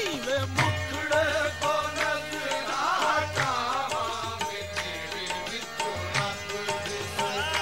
ਕਿਵੇਂ ਮੁਖੜੇ ਤੋਂ ਨਜ਼ਰਾਂ ਹਟਾਵਾਂ ਵੇ ਤੇਰੇ ਵਿੱਚੋਂ ਰੱਬ ਦਿਸਦਾ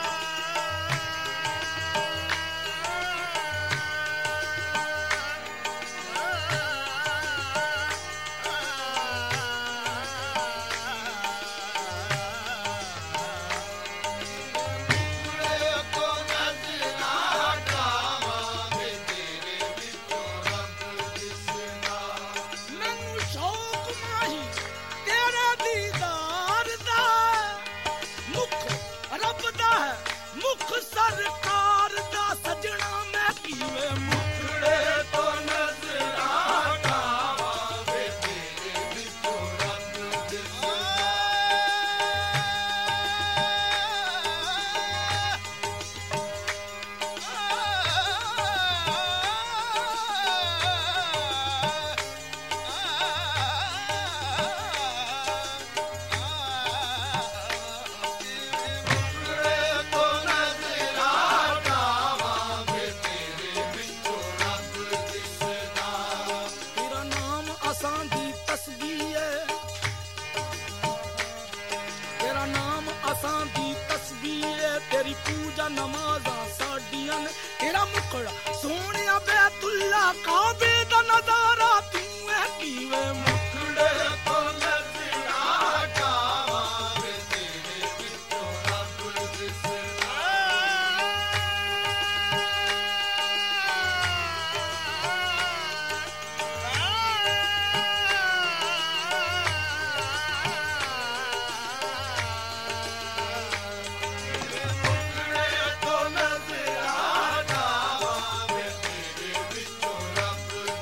ਸਰਕਾਰ ਦਾ ਸਜਣਾ ਮੈਂ ਕਿਵੇਂ ਮੁਖੜੇ ਤੋਂ ਨਜ਼ਰਾਂ ਹਟਾਵਾਂ ਵੇ ਤੇਰੇ ਵਿੱਚੋਂ ਰੱਬ ਦਿਸਦਾ ਅਸਾਂ ਦੀ ਤਸਬੀਹ ਤੇਰੀ ਪੂਜਾ ਨਮਾਜ਼ਾਂ ਸਾਡੀਆਂ ਨੇ ਤੇਰਾ ਮੁਖੜਾ ਸੋਹਣਿਆ ਬੈਤੁੱਲਾ ਕਾਬੇ ਦਾ ਨਜ਼ਾਰਾ ਤੂੰ ਹੈ ਕਿਵੇਂ ਮੁਖੜੇ ਤੋਂ ਨਜ਼ਰਾਂ ਹਟਾਵਾਂ ਵੇ ਤੇਰੇ ਵਿੱਚੋਂ ਰੱਬ ਦਿਸਦਾ ਮੁਖੜੇ ਤੋਂ ਨਜ਼ਰਾਂ ਹਟਾਵਾਂ ਵੇ ਤੇਰੇ ਵਿੱਚੋਂ ਰੱਬ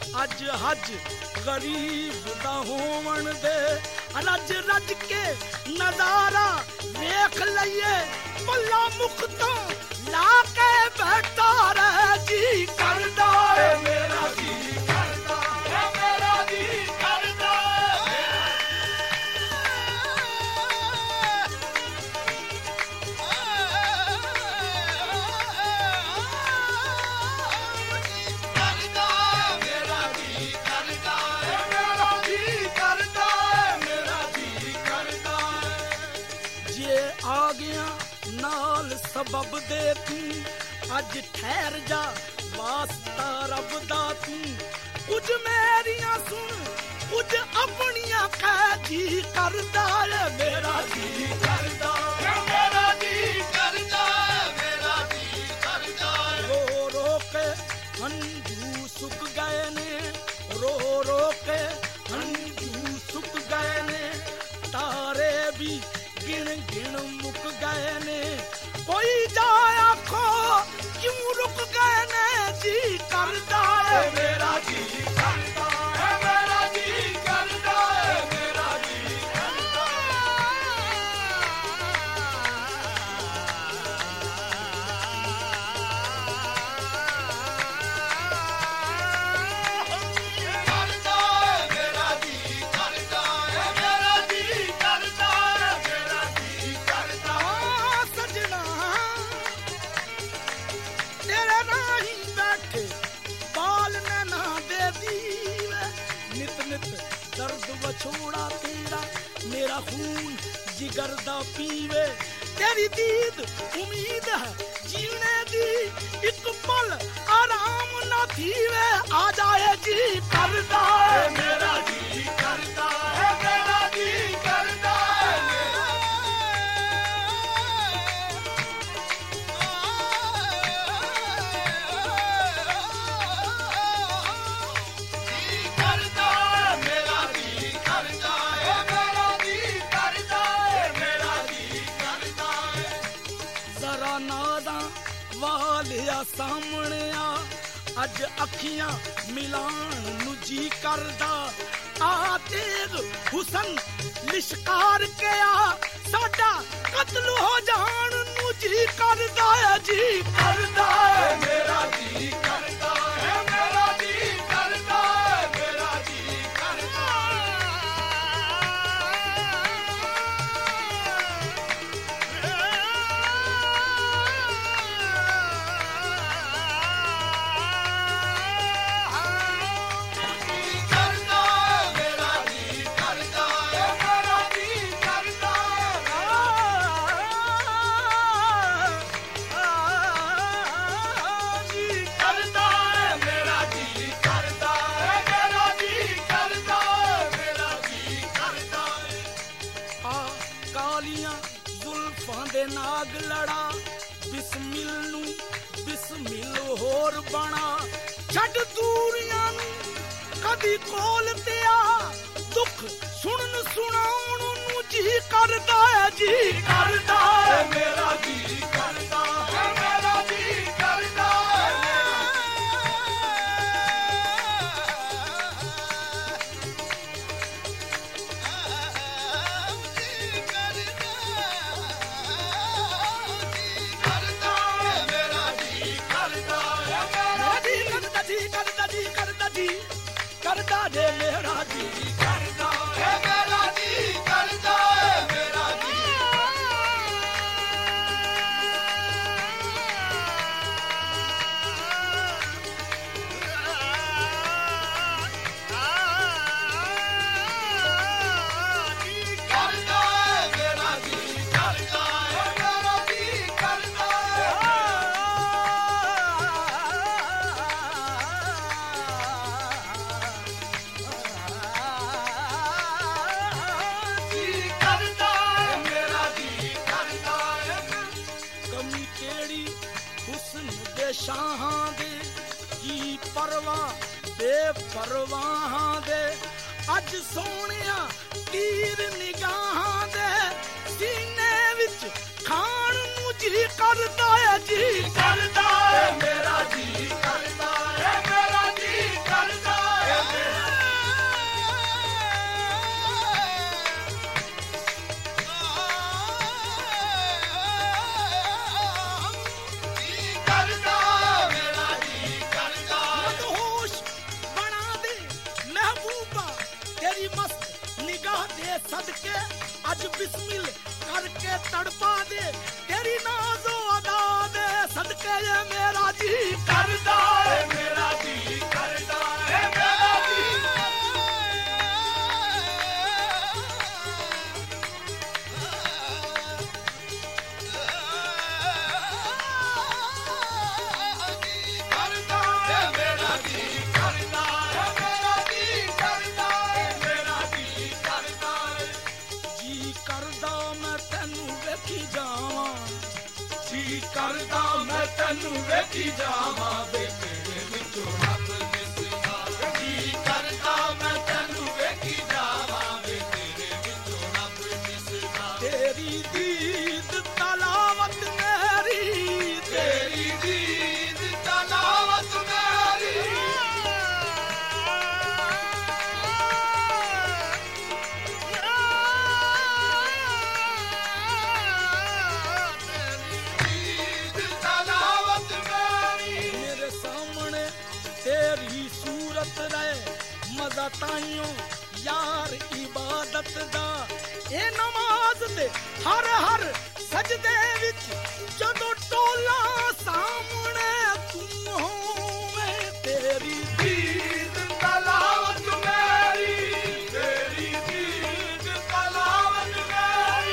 अज हज गरीब दा होवन दे रज रज के नजारा वेख लइए भला मुख तो ला के बैठा रह जी करदा है मेरा जी करदा है मेरा जी करदा आ गया नाल सबब दे तू अज ठहर जा वास्ता रब दा तू कुछ मेरियां सुन कुछ अपनियां कह जी करदा है मेरा जी करदा है मेरा जी करदा है मेरा जी करदा रो रो के हंझू सुख गए ने रो रो के हंझू सुख गए ने तारे भी गिन गिन मुक गए ने कोई जाए आखो क्यों रुक गए ने जी करदा है मेरा जी करदा है मेरा जी करदा है मेरा जी करदा दर्द वछोड़ा तेरा मेरा खून जिगर दा पीवे तेरी दीद उम्मीद है जीने दी एक पल आराम ना थीवे आ जाए जी करदा है मेरा जी करदा है मेरा जी करदा है वालिया सामने आ अज अखियां मिलान नु जी करदा आ तेग हुसन लिशकार के आ साडा कत्ल हो जान नु जी करदा है जी करदा है मेरा जी करदा है मेरा जी करदा है मेरा जी करदा नाग लड़ा बिस्मिल नू बिस्मिल होर बना छड़ दूरियां नू कदी कोल ते आ दुख सुनन सुनाउण नू जी करदा है जी करदा है मेरा जी करदा है मेरा जी करदा है करदा दे मेरा जी करदा है मेरा जी करदा है मेरा जी करदा है मेरा जी करदा है मेरा जी करदा शाहां दे की परवाह बेपरवाहां दे अज सोहणिया तीर निगाहां दे सीने विच खान नू जी करदा है जी करदा है मेरा जी करदा है मेरा जी करदा है सदके अज बिस्मिल करके तड़पा दे तेरी नाज़ो अदा दे सदके ये मेरा जी करदा है मेरा जी करदा है मेरा जी करदा मैं तैनू वेखी जावां वे तेरे विचों रब दिसदा जी करदा मैं तैनू वेखी जावां वे तेरे विचों रब दिसदा तेरी दीद तलावत मेरी तेरी दीद तलावत मेरी मज़ा ताइयों यार इबादत दा ए नमाज दे हर हर सजदे विच जदों टोला सामने तू होवे तेरी दीद तलावत मेरी तेरी दीद तलावत मेरी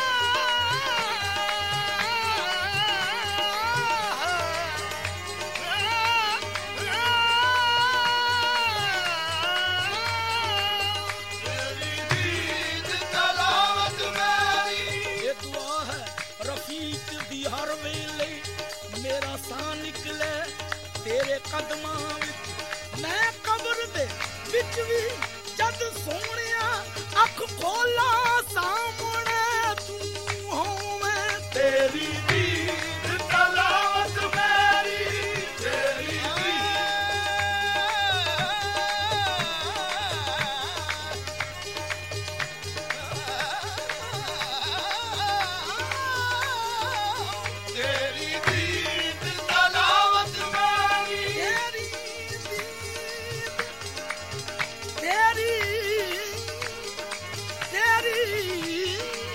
हर वेले मेरा साह निकले तेरे कदमां विच मैं कब्र दे विच भी जद सोहणिया अख खोला सामने तू होवे तेरी दीद तलावत मेरी तेरी तेरी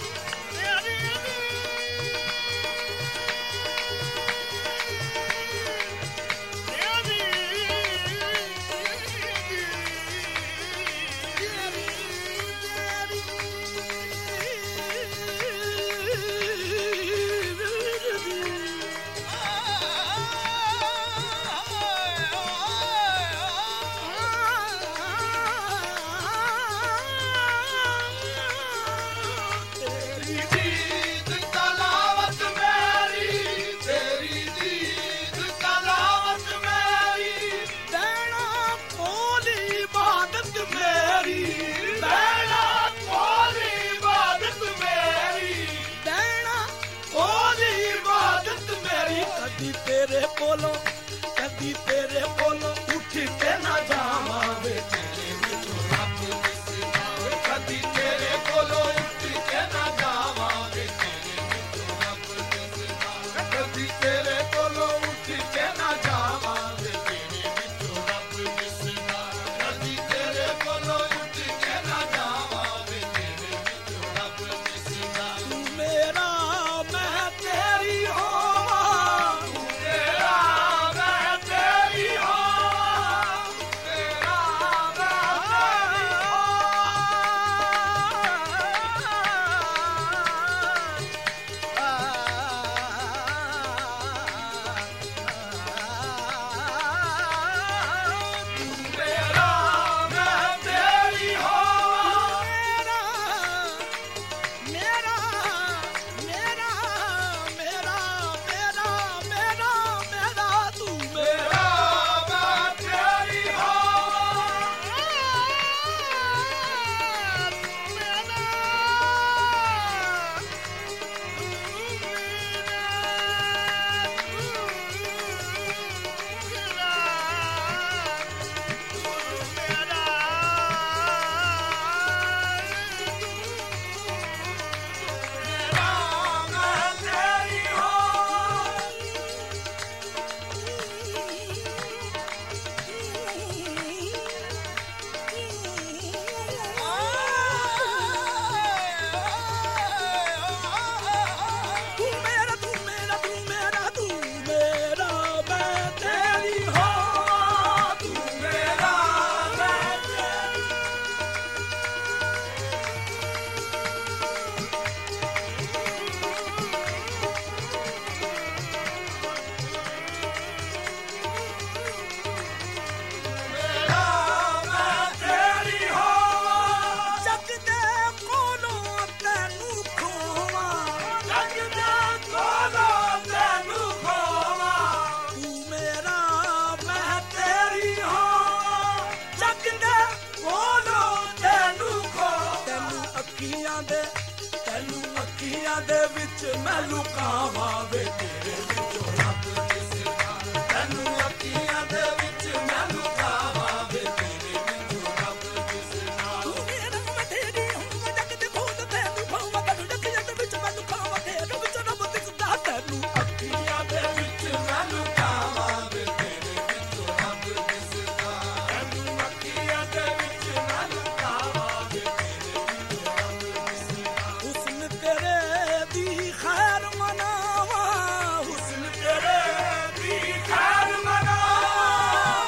ਵਿੱਚ ਮੈਂ ਲੁਕਾਵਾਂ ਵੇ ਤੇਰੇ ਵਿੱਚੋਂ ਰੱਬ ਦਿਸਦਾ ਤੈਨੂੰ ਅੱਖੀਆਂ ਦੇ ਵਿੱਚ ਮੈਂ ਲੁਕਾਵਾਂ ਵੇ ਤੇਰੇ ਵਿੱਚੋਂ ਰੱਬ ਦਿਸਦਾ ਤੂੰ ਮੇਰਾ ਮਤੇਰੀ ਹੁਣ ਮੈਂ ਜੱਗ ਦੇ ਖੋਦ ਤੈਨੂੰ ਭਾਵਾਂ ਤੈਨੂੰ ਅੱਖੀਆਂ ਦੇ ਵਿੱਚ ਮੈਂ ਲੁਕਾਵਾਂ ਤੇਰੇ ਵਿੱਚੋਂ ਰੱਬ ਦਿਸਦਾ ਤੈਨੂੰ ਅੱਖੀਆਂ ਦੇ ਵਿੱਚ ਮੈਂ ਲੁਕਾਵਾਂ ਵੇ ਤੇਰੇ ਵਿੱਚੋਂ ਰੱਬ ਦਿਸਦਾ ਤੈਨੂੰ ਅੱਖੀਆਂ ਦੇ ਵਿੱਚ ਮੈਂ ਲੁਕਾਵਾਂ ਵੇ ਤੇਰੇ ਵਿੱਚੋਂ ਰੱਬ ਦਿਸਦਾ ਹੁਸਨ ਤੇਰੇ ਦੀ ਖੈਰ ਮਨਾਵਾਂ ਹੁਸਨ ਤੇਰੇ ਦੀ ਖੈਰ ਮਨਾਵਾਂ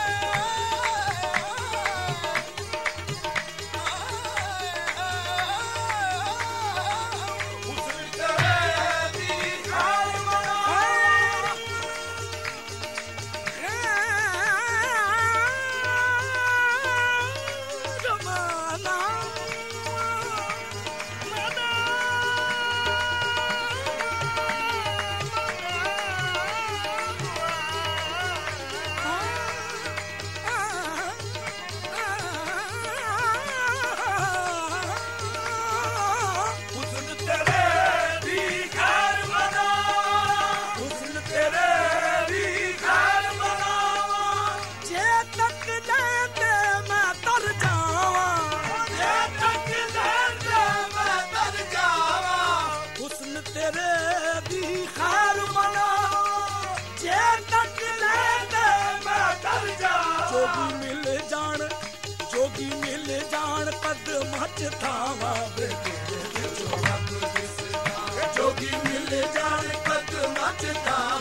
ਹੁਸਨ ਤੇਰੇ ਦੀ ਖੈਰ ਮਨਾਵਾਂ ਰਮਾਨਾ ਹੁਸਨ ਤੇਰੇ ਦੀ ਖੈਰ ਮਨਾਵਾਂ ਹੁਸਨ ਤੇਰੇ ਦੀ ਖੈਰ ਮਨਾਵਾਂ ਜੇ ਤੱਕ ਲੈ ਤੇ ਮੈਂ ਤਰ ਜਾਵਾਂ ਜੇ ਤੱਕ ਲੈ ਤੇ ਮੈਂ ਤਰ ਜਾਵਾਂ ਹੁਸਨ ਤੇਰੇ ਦੀ ਖੈਰ ਮਨਾਵਾਂ ਜੇ ਤੱਕ ਲੈ ਤੇ ਮੈਂ ਤਰ ਜਾਵਾਂ ਜੋਗੀ ਮਿਲ ਜਾਣ ਕਦਮਾਂ 'ਚ ਥਾਵਾਂ ਵੇ ਤੇਰੇ ਵਿੱਚੋਂ ਰੱਬ ਦਿਸਦਾ ਜੋਗੀ ਮਿਲ ਜਾਣ ਕਦਮਾਂ 'ਚ ਥਾਵਾਂ